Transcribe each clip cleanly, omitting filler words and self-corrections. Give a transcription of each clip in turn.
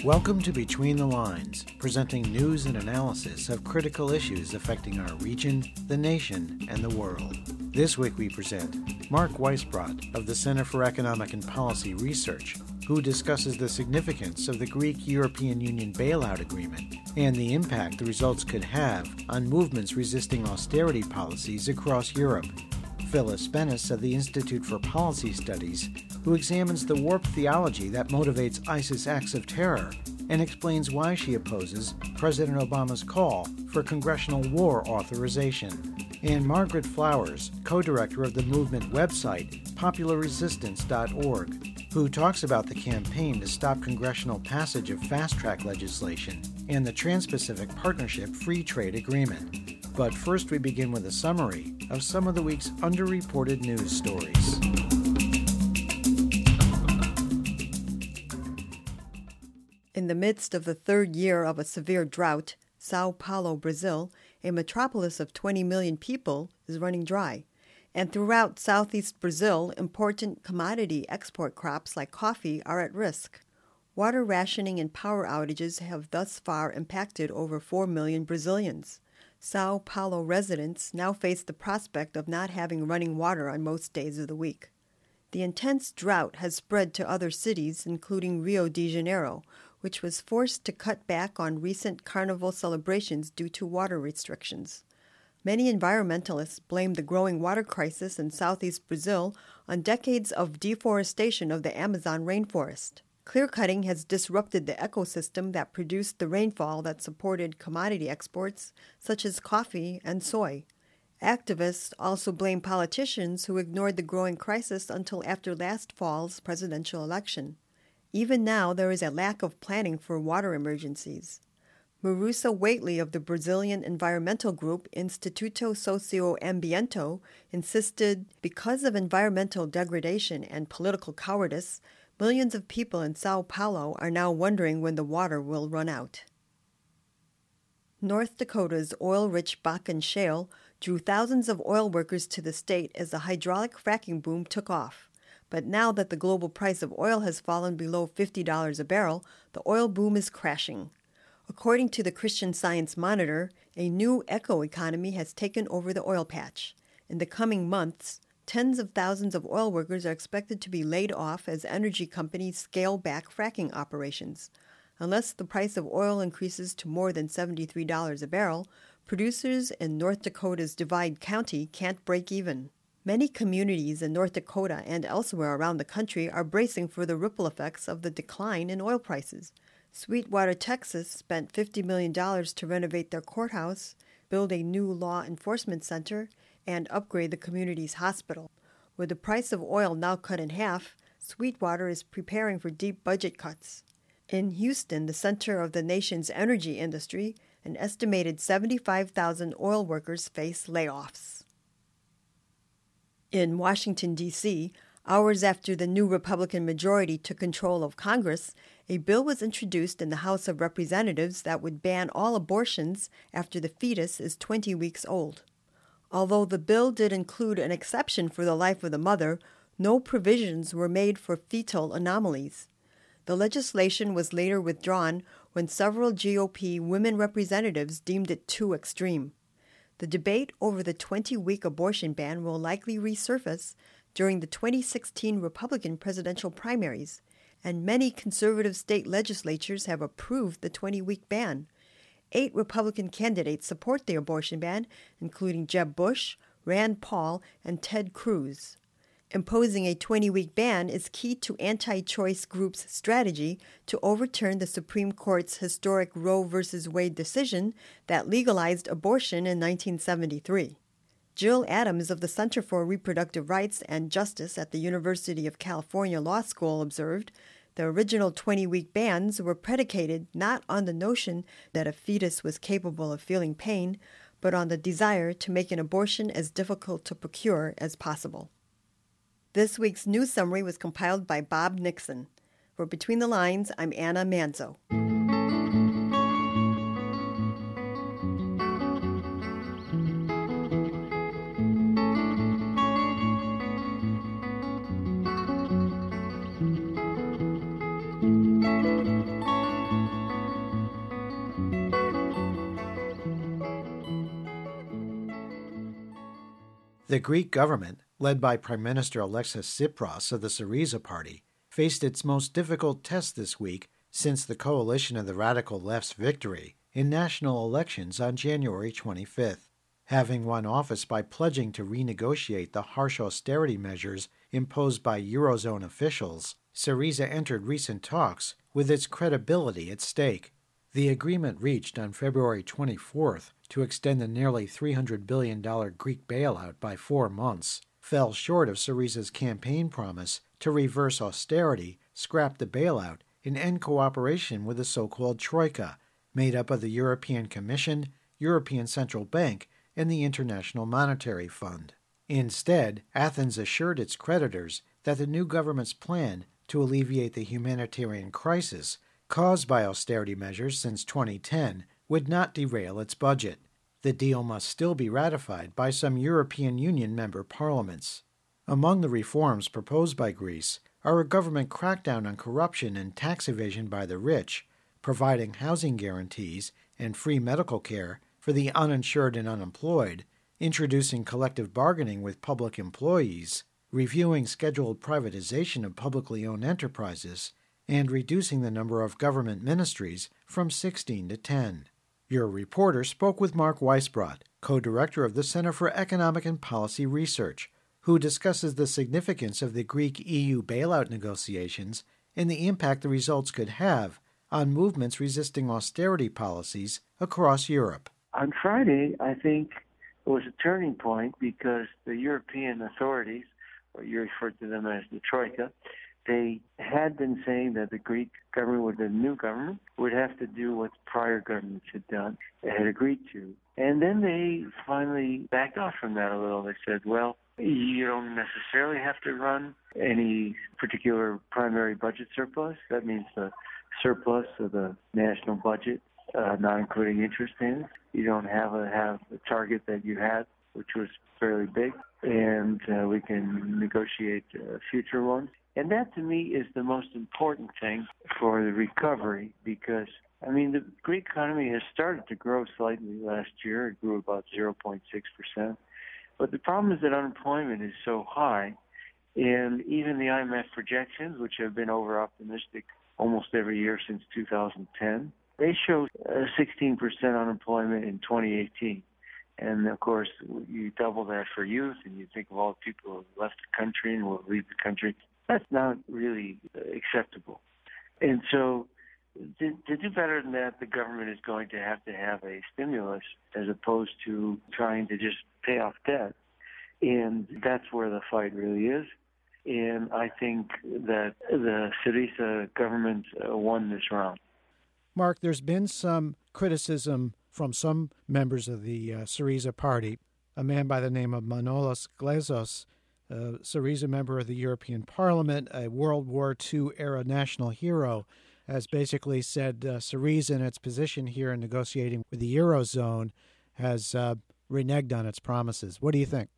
Welcome to Between the Lines, presenting news and analysis of critical issues affecting our region, the nation, and the world. This week we present Mark Weisbrot of the Center for Economic and Policy Research, who discusses the significance of the Greek-European Union bailout agreement and the impact the results could have on movements resisting austerity policies across Europe. Phyllis Bennis of the Institute for Policy Studies, who examines the warped theology that motivates ISIS acts of terror and explains why she opposes President Obama's call for congressional war authorization. And Margaret Flowers, co-director of the movement website popularresistance.org, who talks about the campaign to stop congressional passage of fast-track legislation and the Trans-Pacific Partnership Free Trade Agreement. But first we begin with a summary of some of the week's underreported news stories. In the midst of the third year of a severe drought, Sao Paulo, Brazil, a metropolis of 20 million people, is running dry. And throughout southeast Brazil, important commodity export crops like coffee are at risk. Water rationing and power outages have thus far impacted over 4 million Brazilians. Sao Paulo residents now face the prospect of not having running water on most days of the week. The intense drought has spread to other cities, including Rio de Janeiro, which was forced to cut back on recent carnival celebrations due to water restrictions. Many environmentalists blame the growing water crisis in southeast Brazil on decades of deforestation of the Amazon rainforest. Clear-cutting has disrupted the ecosystem that produced the rainfall that supported commodity exports, such as coffee and soy. Activists also blame politicians who ignored the growing crisis until after last fall's presidential election. Even now, there is a lack of planning for water emergencies. Marusa Waitley of the Brazilian environmental group Instituto Socioambiental insisted because of environmental degradation and political cowardice, millions of people in Sao Paulo are now wondering when the water will run out. North Dakota's oil-rich Bakken shale drew thousands of oil workers to the state as the hydraulic fracking boom took off. But now that the global price of oil has fallen below $50 a barrel, the oil boom is crashing. According to the Christian Science Monitor, a new eco-economy has taken over the oil patch. In the coming months, tens of thousands of oil workers are expected to be laid off as energy companies scale back fracking operations. Unless the price of oil increases to more than $73 a barrel, producers in North Dakota's Divide County can't break even. Many communities in North Dakota and elsewhere around the country are bracing for the ripple effects of the decline in oil prices. Sweetwater, Texas spent $50 million to renovate their courthouse, build a new law enforcement center, and upgrade the community's hospital. With the price of oil now cut in half, Sweetwater is preparing for deep budget cuts. In Houston, the center of the nation's energy industry, an estimated 75,000 oil workers face layoffs. In Washington, D.C., hours after the new Republican majority took control of Congress, a bill was introduced in the House of Representatives that would ban all abortions after the fetus is 20 weeks old. Although the bill did include an exception for the life of the mother, no provisions were made for fetal anomalies. The legislation was later withdrawn when several GOP women representatives deemed it too extreme. The debate over the 20-week abortion ban will likely resurface during the 2016 Republican presidential primaries, and many conservative state legislatures have approved the 20-week ban. 8 Republican candidates support the abortion ban, including Jeb Bush, Rand Paul, and Ted Cruz. Imposing a 20-week ban is key to anti-choice groups' strategy to overturn the Supreme Court's historic Roe v. Wade decision that legalized abortion in 1973. Jill Adams of the Center for Reproductive Rights and Justice at the University of California Law School observed, the original 20-week bans were predicated not on the notion that a fetus was capable of feeling pain, but on the desire to make an abortion as difficult to procure as possible. This week's news summary was compiled by Bob Nixon. For Between the Lines, I'm Anna Manzo. The Greek government, led by Prime Minister Alexis Tsipras of the Syriza party, faced its most difficult test this week since the coalition of the radical left's victory in national elections on January 25th. Having won office by pledging to renegotiate the harsh austerity measures imposed by Eurozone officials, Syriza entered recent talks with its credibility at stake. The agreement reached on February 24th to extend the nearly $300 billion Greek bailout by 4 months fell short of Syriza's campaign promise to reverse austerity, scrap the bailout, and end cooperation with the so-called Troika, made up of the European Commission, European Central Bank, and the International Monetary Fund. Instead, Athens assured its creditors that the new government's plan to alleviate the humanitarian crisis caused by austerity measures since 2010 would not derail its budget. The deal must still be ratified by some European Union member parliaments. Among the reforms proposed by Greece are a government crackdown on corruption and tax evasion by the rich, providing housing guarantees and free medical care for the uninsured and unemployed, introducing collective bargaining with public employees, reviewing scheduled privatization of publicly owned enterprises, and reducing the number of government ministries from 16 to 10. Your reporter spoke with Mark Weisbrot, co-director of the Center for Economic and Policy Research, who discusses the significance of the Greek EU bailout negotiations and the impact the results could have on movements resisting austerity policies across Europe. On Friday, I think it was a turning point because the European authorities, or you refer to them as the Troika, they had been saying that the Greek government, with the new government, would have to do what prior governments had done, they had agreed to. And then they finally backed off from that a little. They said, well, you don't necessarily have to run any particular primary budget surplus. That means the surplus of the national budget, not including interest payments. You don't have a target that you had, which was fairly big, and we can negotiate future ones. And that, to me, is the most important thing for the recovery because, the Greek economy has started to grow slightly last year. It grew about 0.6%. But the problem is that unemployment is so high, and even the IMF projections, which have been over-optimistic almost every year since 2010, they show 16% unemployment in 2018. And, of course, you double that for youth, and you think of all the people who have left the country and will leave the country. That's not really acceptable. And so to do better than that, the government is going to have a stimulus as opposed to trying to just pay off debt. And that's where the fight really is. And I think that the Syriza government won this round. Mark, there's been some criticism from some members of the Syriza party. A man by the name of Manolis Glezos, a Syriza member of the European Parliament, a World War II-era national hero, has basically said Syriza in its position here in negotiating with the Eurozone has reneged on its promises. What do you think?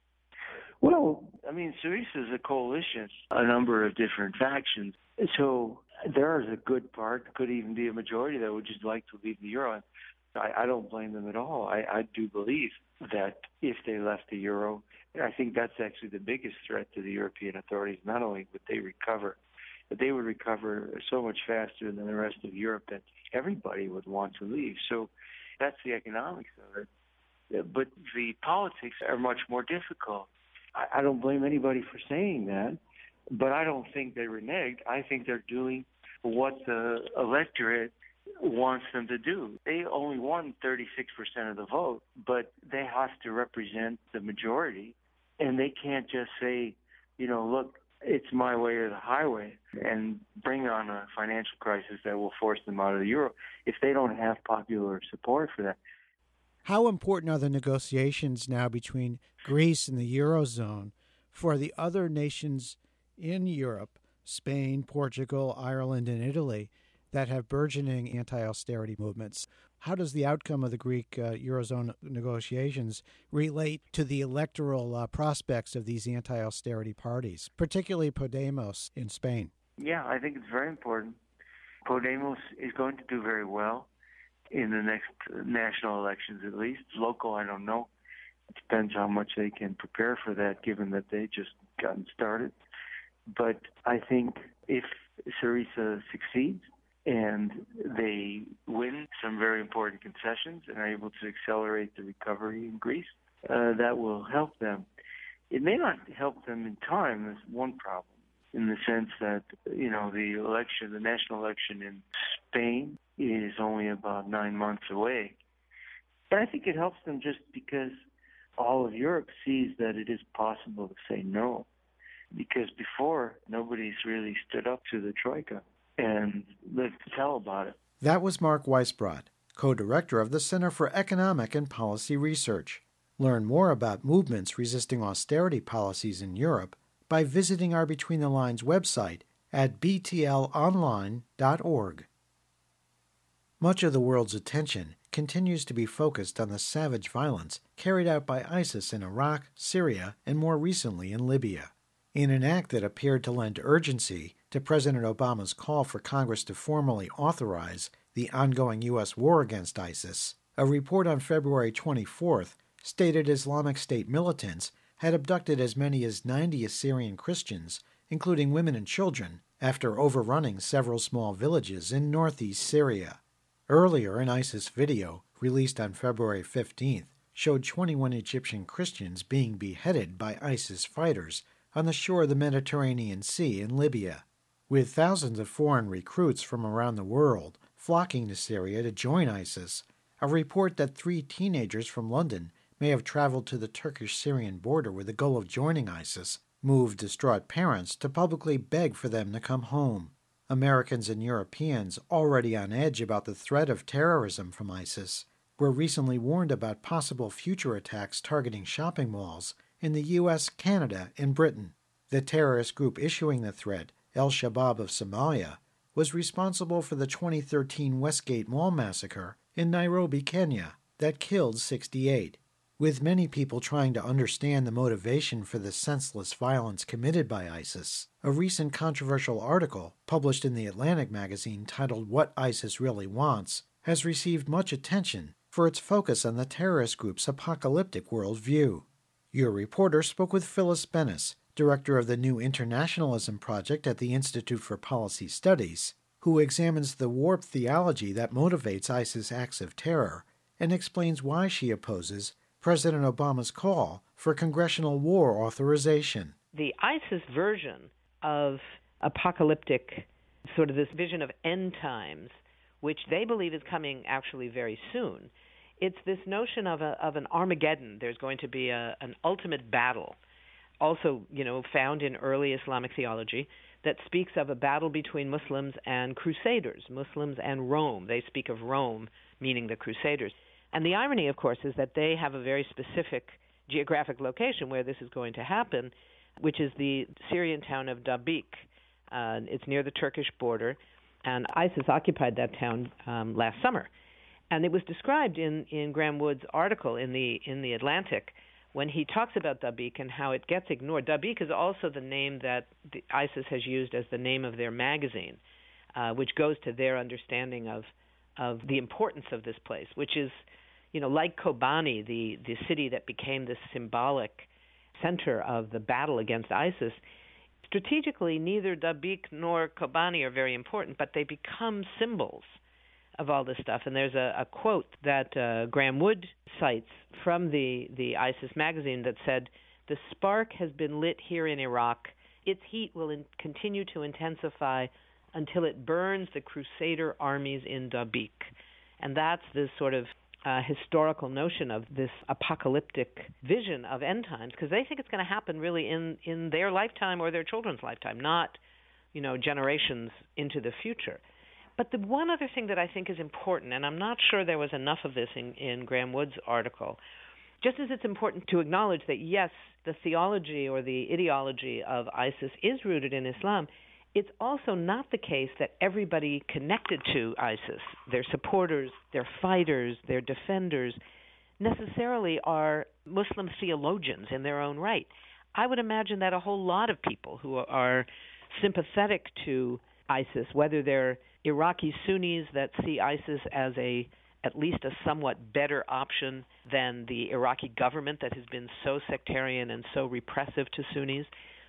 Well, Syriza is a coalition, a number of different factions. So there is a good part, could even be a majority that would just like to leave the Euro. I don't blame them at all. I do believe that if they left the Euro, I think that's actually the biggest threat to the European authorities. Not only would they recover, but they would recover so much faster than the rest of Europe that everybody would want to leave. So that's the economics of it. But the politics are much more difficult. I don't blame anybody for saying that, but I don't think they reneged. I think they're doing what the electorate wants them to do. They only won 36% of the vote, but they have to represent the majority, and they can't just say, look, it's my way or the highway, and bring on a financial crisis that will force them out of the euro if they don't have popular support for that. How important are the negotiations now between Greece and the Eurozone for the other nations in Europe, Spain, Portugal, Ireland, and Italy, that have burgeoning anti-austerity movements? How does the outcome of the Greek Eurozone negotiations relate to the electoral prospects of these anti-austerity parties, particularly Podemos in Spain? Yeah, I think it's very important. Podemos is going to do very well in the next national elections, at least. Local, I don't know. It depends how much they can prepare for that, given that they just gotten started. But I think if Syriza succeeds and they win some very important concessions and are able to accelerate the recovery in Greece, that will help them. It may not help them in time. There's one problem, in the sense that, the national election in Spain is only about 9 months away. But I think it helps them just because all of Europe sees that it is possible to say no. Because before, nobody's really stood up to the Troika and lived to tell about it. That was Mark Weisbrot, co-director of the Center for Economic and Policy Research. Learn more about movements resisting austerity policies in Europe by visiting our Between the Lines website at btlonline.org. Much of the world's attention continues to be focused on the savage violence carried out by ISIS in Iraq, Syria, and more recently in Libya. In an act that appeared to lend urgency to President Obama's call for Congress to formally authorize the ongoing U.S. war against ISIS, a report on February 24th stated Islamic State militants had abducted as many as 90 Assyrian Christians, including women and children, after overrunning several small villages in northeast Syria. Earlier, an ISIS video, released on February 15th, showed 21 Egyptian Christians being beheaded by ISIS fighters on the shore of the Mediterranean Sea in Libya. With thousands of foreign recruits from around the world flocking to Syria to join ISIS, a report that 3 teenagers from London may have traveled to the Turkish-Syrian border with the goal of joining ISIS moved distraught parents to publicly beg for them to come home. Americans and Europeans, already on edge about the threat of terrorism from ISIS, were recently warned about possible future attacks targeting shopping malls in the U.S., Canada, and Britain. The terrorist group issuing the threat, Al-Shabaab of Somalia, was responsible for the 2013 Westgate Mall massacre in Nairobi, Kenya, that killed 68. With many people trying to understand the motivation for the senseless violence committed by ISIS, a recent controversial article published in The Atlantic magazine titled What ISIS Really Wants has received much attention for its focus on the terrorist group's apocalyptic worldview. Your reporter spoke with Phyllis Bennis, director of the New Internationalism Project at the Institute for Policy Studies, who examines the warped theology that motivates ISIS acts of terror and explains why she opposes President Obama's call for congressional war authorization. The ISIS version of apocalyptic, sort of this vision of end times, which they believe is coming actually very soon, it's this notion of an Armageddon. There's going to be an ultimate battle, also, found in early Islamic theology, that speaks of a battle between Muslims and Crusaders, Muslims and Rome. They speak of Rome, meaning the Crusaders. And the irony, of course, is that they have a very specific geographic location where this is going to happen, which is the Syrian town of Dabiq. It's near the Turkish border, and ISIS occupied that town last summer. And it was described in Graham Wood's article in the Atlantic when he talks about Dabiq and how it gets ignored. Dabiq is also the name that ISIS has used as the name of their magazine, which goes to their understanding of the importance of this place, which is, like Kobani, the city that became this symbolic center of the battle against ISIS. Strategically, neither Dabiq nor Kobani are very important, but they become symbols of all this stuff. And there's a quote that Graham Wood cites from the ISIS magazine that said, "The spark has been lit here in Iraq. Its heat will continue to intensify until it burns the Crusader armies in Dabiq." And that's this sort of historical notion of this apocalyptic vision of end times, because they think it's going to happen really in their lifetime or their children's lifetime, not, generations into the future. But the one other thing that I think is important, and I'm not sure there was enough of this in Graham Wood's article, just as it's important to acknowledge that, yes, the theology or the ideology of ISIS is rooted in Islam, it's also not the case that everybody connected to ISIS, their supporters, their fighters, their defenders, necessarily are Muslim theologians in their own right. I would imagine that a whole lot of people who are sympathetic to ISIS, whether they're Iraqi Sunnis that see ISIS as a at least a somewhat better option than the Iraqi government that has been so sectarian and so repressive to Sunnis,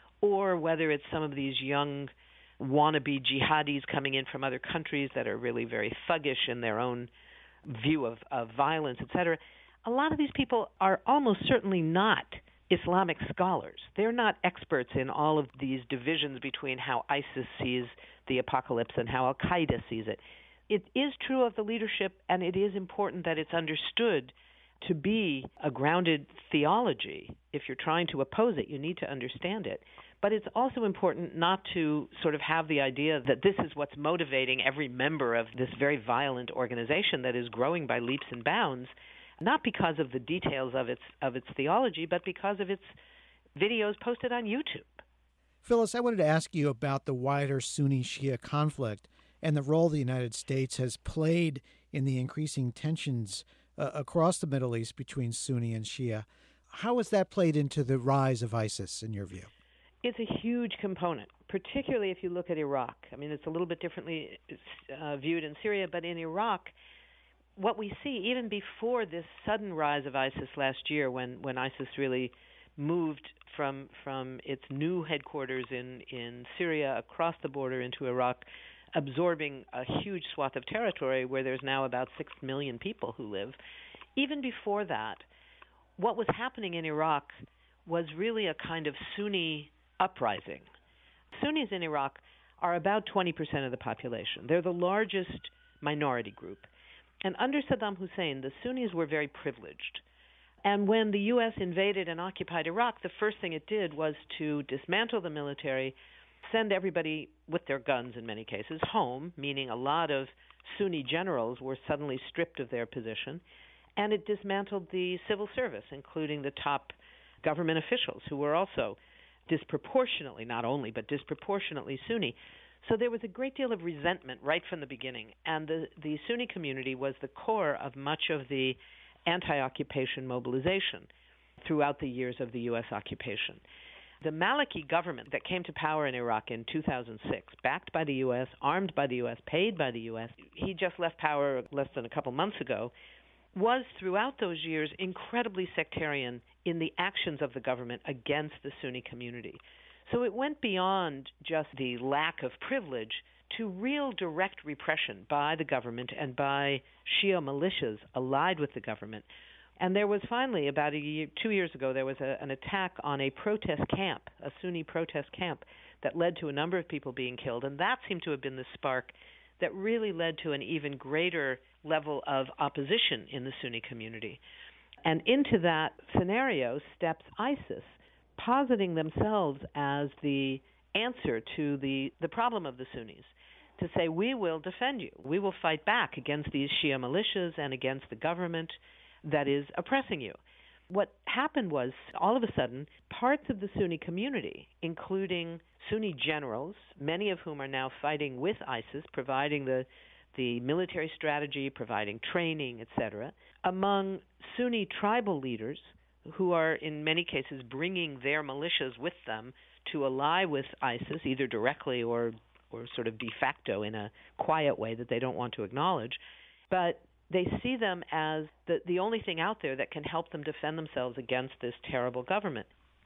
or whether it's some of these young wannabe jihadis coming in from other countries that are really very thuggish in their own view of violence, etc. A lot of these people are almost certainly not Islamic scholars. They're not experts in all of these divisions between how ISIS sees the apocalypse and how Al-Qaeda sees it. It is true of the leadership, and it is important that it's understood to be a grounded theology. If you're trying to oppose it, you need to understand it. But it's also important not to sort of have the idea that this is what's motivating every member of this very violent organization that is growing by leaps and bounds, not because of the details of its theology, but because of its videos posted on YouTube. Phyllis, I wanted to ask you about the wider Sunni-Shia conflict and the role the United States has played in the increasing tensions across the Middle East between Sunni and Shia. How has that played into the rise of ISIS, in your view? It's a huge component, particularly if you look at Iraq. I mean, it's a little bit differently viewed in Syria, but in Iraq, what we see, even before this sudden rise of ISIS last year, when ISIS really moved from its new headquarters in Syria across the border into Iraq, absorbing a huge swath of territory where there's now about 6 million people who live. Even before that, what was happening in Iraq was really a kind of Sunni uprising. Sunnis in Iraq are about 20% of the population. They're the largest minority group. And under Saddam Hussein, the Sunnis were very privileged. And when the U.S. invaded and occupied Iraq, the first thing it did was to dismantle the military, send everybody with their guns, in many cases, home, meaning a lot of Sunni generals were suddenly stripped of their position, and it dismantled the civil service, including the top government officials, who were also disproportionately, not only, but disproportionately Sunni. So there was a great deal of resentment right from the beginning, and the Sunni community was the core of much of the anti-occupation mobilization throughout the years of the U.S. occupation. The Maliki government that came to power in Iraq in 2006, backed by the U.S., armed by the U.S., paid by the U.S., he just left power less than a couple months ago, was throughout those years incredibly sectarian in the actions of the government against the Sunni community. So it went beyond just the lack of privilege to real direct repression by the government and by Shia militias allied with the government. And there was finally, about 2 years ago, there was an attack on a protest camp, a Sunni protest camp, that led to a number of people being killed. And that seemed to have been the spark that really led to an even greater level of opposition in the Sunni community. And into that scenario steps ISIS, positing themselves as the answer to the problem of the Sunnis, to say, we will defend you. We will fight back against these Shia militias and against the government that is oppressing you. What happened was, all of a sudden, parts of the Sunni community, including Sunni generals, many of whom are now fighting with ISIS, providing the military strategy, providing training, etc., among Sunni tribal leaders who are in many cases bringing their militias with them to ally with ISIS, either directly or sort of de facto in a quiet way that they don't want to acknowledge. But they see them as the only thing out there that can help them defend themselves against this terrible government.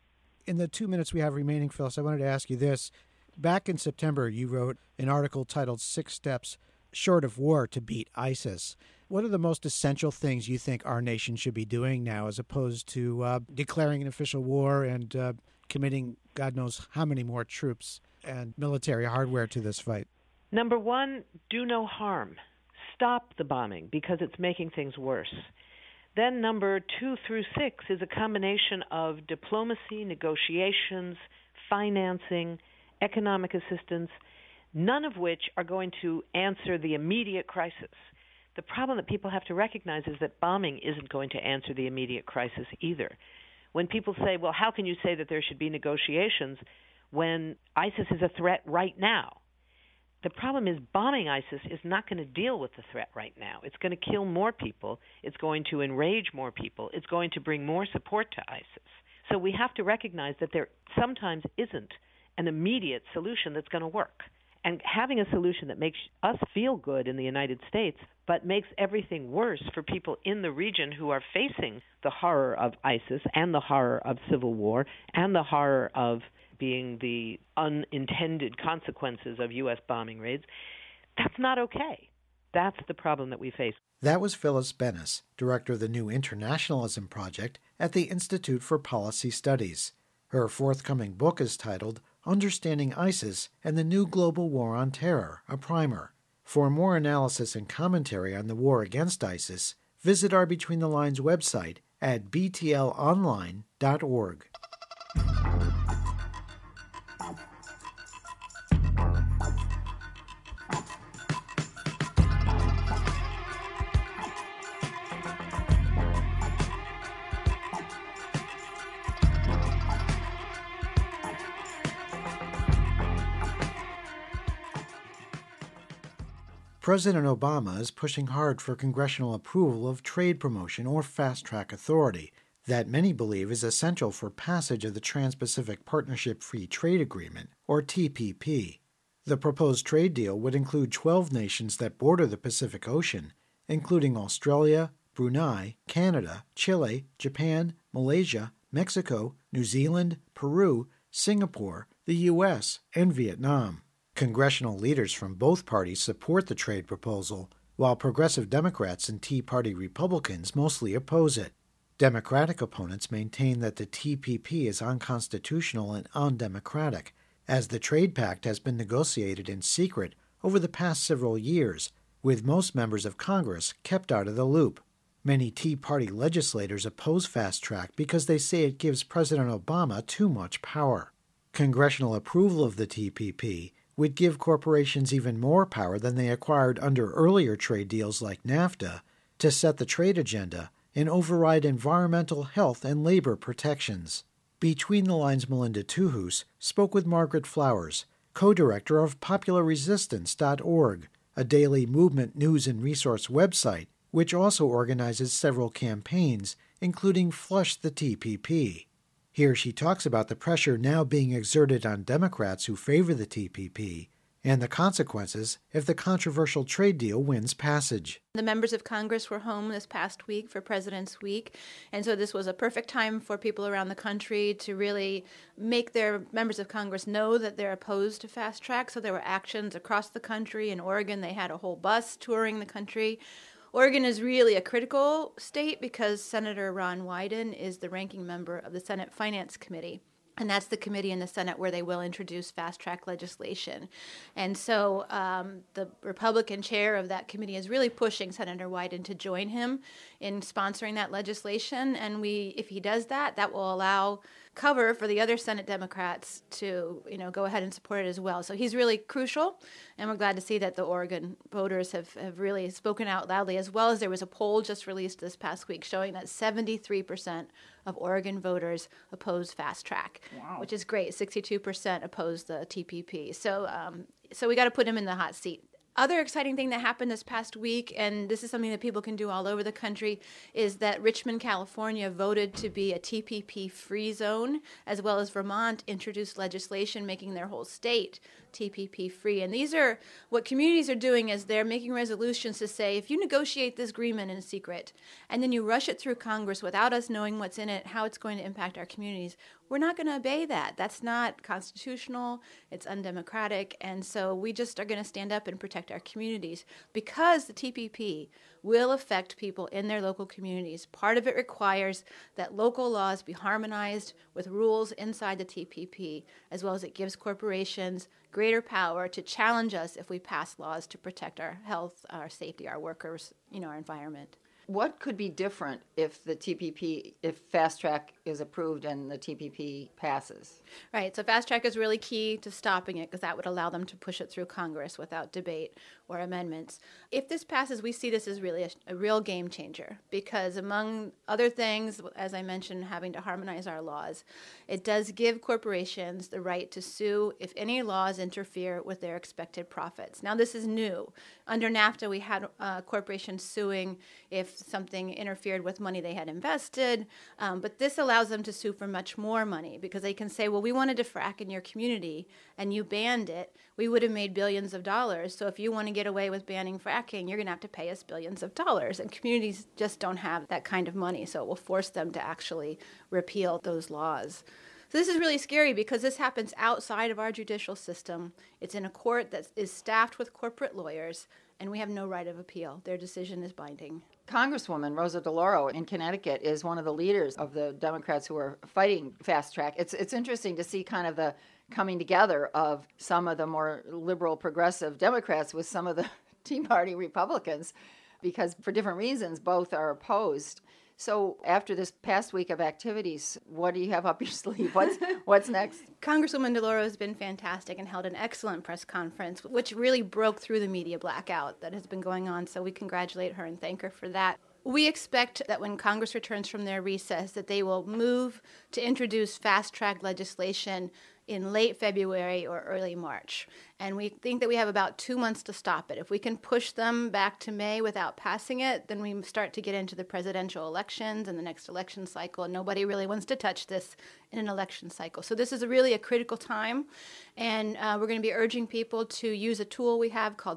In the 2 minutes we have remaining, Phyllis, I wanted to ask you this. Back in September, you wrote an article titled 6 Steps Short of War to Beat ISIS. What are the most essential things you think our nation should be doing now, as opposed to declaring an official war and committing God knows how many more troops and military hardware to this fight? Number one, do no harm. Stop the bombing, because it's making things worse. Then number 2 through 6 is a combination of diplomacy, negotiations, financing, economic assistance, none of which are going to answer the immediate crisis. The problem that people have to recognize is that bombing isn't going to answer the immediate crisis either. When people say, well, how can you say that there should be negotiations when ISIS is a threat right now? The problem is bombing ISIS is not going to deal with the threat right now. It's going to kill more people. It's going to enrage more people. It's going to bring more support to ISIS. So we have to recognize that there sometimes isn't an immediate solution that's going to work. and having a solution that makes us feel good in the United States, but makes everything worse for people in the region who are facing the horror of ISIS and the horror of civil war and the horror of being the unintended consequences of U.S. bombing raids. That's not okay. That's the problem that we face. That was Phyllis Bennis, director of the New Internationalism Project at the Institute for Policy Studies. Her forthcoming book is titled Understanding ISIS and the New Global War on Terror, a primer. For more analysis and commentary on the war against ISIS, visit our Between the Lines website at btlonline.org. President Obama is pushing hard for congressional approval of trade promotion or fast-track authority that many believe is essential for passage of the Trans-Pacific Partnership Free Trade Agreement, or TPP. The proposed trade deal would include 12 nations that border the Pacific Ocean, including Australia, Brunei, Canada, Chile, Japan, Malaysia, Mexico, New Zealand, Peru, Singapore, the U.S., and Vietnam. Congressional leaders from both parties support the trade proposal, while progressive Democrats and Tea Party Republicans mostly oppose it. Democratic opponents maintain that the TPP is unconstitutional and undemocratic, as the trade pact has been negotiated in secret over the past several years, with most members of Congress kept out of the loop. Many Tea Party legislators oppose fast track because they say it gives President Obama too much power. Congressional approval of the TPP would give corporations even more power than they acquired under earlier trade deals like NAFTA to set the trade agenda and override environmental, health, and labor protections. Between the Lines' Melinda Tuhus spoke with Margaret Flowers, co-director of PopularResistance.org, a daily movement news and resource website which also organizes several campaigns, including Flush the TPP. Here she talks about the pressure now being exerted on Democrats who favor the TPP and the consequences if the controversial trade deal wins passage. The members of Congress were home this past week for President's Week, and so this was a perfect time for people around the country to really make their members of Congress know that they're opposed to fast track. So there were actions across the country. In Oregon, they had a whole bus touring the country. Oregon is really a critical state because Senator Ron Wyden is the ranking member of the Senate Finance Committee. And that's the committee in the Senate where they will introduce fast-track legislation. And so the Republican chair of that committee is really pushing Senator Wyden to join him in sponsoring that legislation. And if he does that, that will allow cover for the other Senate Democrats to, go ahead and support it as well. So he's really crucial, and we're glad to see that the Oregon voters have really spoken out loudly, as well as there was a poll just released this past week showing that 73% of Oregon voters oppose fast track, wow, which is great. 62% oppose the TPP. So we got to put him in the hot seat. Other exciting thing that happened this past week, and this is something that people can do all over the country, is that Richmond, California voted to be a TPP-free zone, as well as Vermont introduced legislation making their whole state TPP-free. And these are what communities are doing is they're making resolutions to say, if you negotiate this agreement in secret, and then you rush it through Congress without us knowing what's in it, how it's going to impact our communities, we're not going to obey that. That's not constitutional. It's undemocratic. And so we just are going to stand up and protect our communities because the TPP will affect people in their local communities. Part of it requires that local laws be harmonized with rules inside the TPP, as well as it gives corporations greater power to challenge us if we pass laws to protect our health, our safety, our workers, our environment. What could be different if fast track is approved and the TPP passes? Right. So fast track is really key to stopping it because that would allow them to push it through Congress without debate or amendments. If this passes, we see this as really a real game changer because among other things, as I mentioned, having to harmonize our laws, it does give corporations the right to sue if any laws interfere with their expected profits. Now, this is new. Under NAFTA, we had corporations suing if something interfered with money they had invested, but this allows allows them to sue for much more money because they can say, well, we wanted to frack in your community and you banned it. We would have made billions of dollars. So if you want to get away with banning fracking, you're going to have to pay us billions of dollars. And communities just don't have that kind of money. So it will force them to actually repeal those laws. So this is really scary because this happens outside of our judicial system. It's in a court that is staffed with corporate lawyers, and we have no right of appeal. Their decision is binding. Congresswoman Rosa DeLauro in Connecticut is one of the leaders of the Democrats who are fighting fast track. It's interesting to see kind of the coming together of some of the more liberal progressive Democrats with some of the Tea Party Republicans, because for different reasons both are opposed. So after this past week of activities, what do you have up your sleeve? What's next? Congresswoman DeLauro has been fantastic and held an excellent press conference, which really broke through the media blackout that has been going on. So we congratulate her and thank her for that. We expect that when Congress returns from their recess, that they will move to introduce fast-track legislation in late February or early March. And we think that we have about 2 months to stop it. If we can push them back to May without passing it, then we start to get into the presidential elections and the next election cycle. And nobody really wants to touch this in an election cycle. So this is really a critical time. And we're going to be urging people to use a tool we have called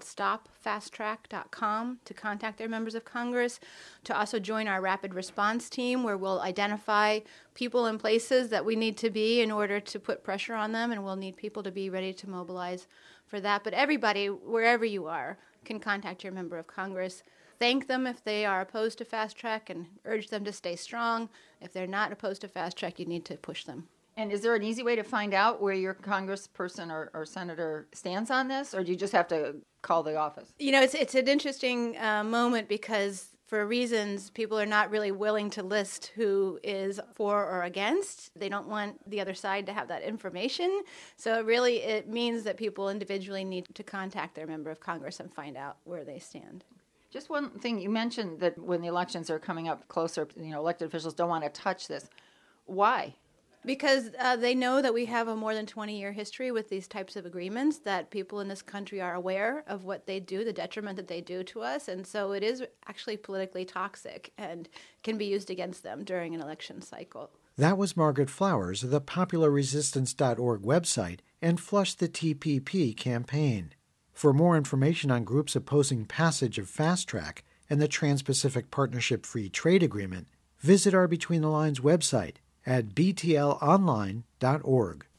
stopfasttrack.com to contact their members of Congress, to also join our rapid response team where we'll identify people and places that we need to be in order to put pressure on them, and we'll need people to be ready to mobilize for that. But everybody, wherever you are, can contact your member of Congress. Thank them if they are opposed to fast track and urge them to stay strong. If they're not opposed to fast track, you need to push them. And is there an easy way to find out where your congressperson or senator stands on this, or do you just have to call the office? You know, it's an interesting moment because for reasons, people are not really willing to list who is for or against. They don't want the other side to have that information. So really it means that people individually need to contact their member of Congress and find out where they stand. Just one thing, you mentioned that when the elections are coming up closer, elected officials don't want to touch this. Why? Because they know that we have a more than 20-year history with these types of agreements, that people in this country are aware of what they do, the detriment that they do to us, and so it is actually politically toxic and can be used against them during an election cycle. That was Margaret Flowers of the PopularResistance.org website and Flush the TPP campaign. For more information on groups opposing passage of Fast Track and the Trans-Pacific Partnership Free Trade Agreement, visit our Between the Lines website at btlonline.org.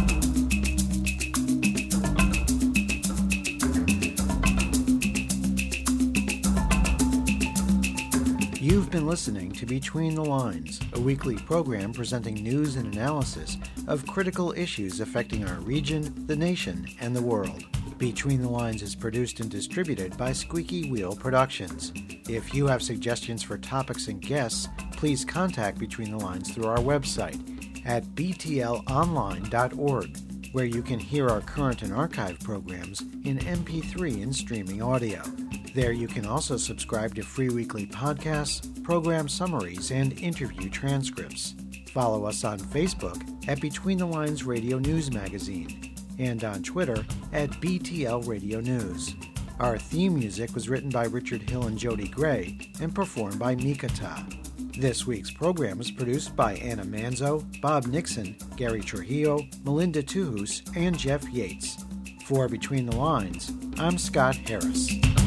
You've been listening to Between the Lines, a weekly program presenting news and analysis of critical issues affecting our region, the nation, and the world. Between the Lines is produced and distributed by Squeaky Wheel Productions. If you have suggestions for topics and guests, please contact Between the Lines through our website at btlonline.org, where you can hear our current and archive programs in MP3 and streaming audio. There you can also subscribe to free weekly podcasts, program summaries, and interview transcripts. Follow us on Facebook at Between the Lines Radio News Magazine and on Twitter at BTL Radio News. Our theme music was written by Richard Hill and Jody Gray and performed by Mikata. This week's program was produced by Anna Manzo, Bob Nixon, Gary Trujillo, Melinda Tuhus, and Jeff Yates. For Between the Lines, I'm Scott Harris.